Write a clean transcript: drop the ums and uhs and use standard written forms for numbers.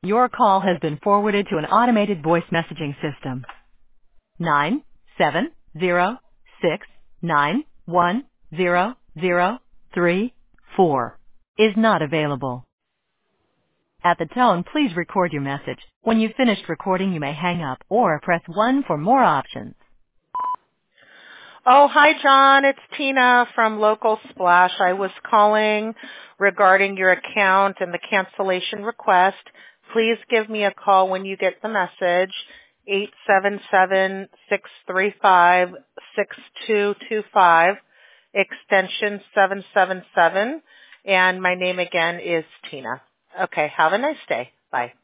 Your call has been forwarded to an automated voice messaging system. 97069100334 is not available. At the tone, please record your message. When you've finished recording, you may hang up or press 1 for more options. Oh, hi, John. It's Tina from Local Splash. I was calling regarding your account and the cancellation request. Please give me a call when you get the message, 877-635-6225, extension 777, and my name again is Tina. Okay, have a nice day. Bye.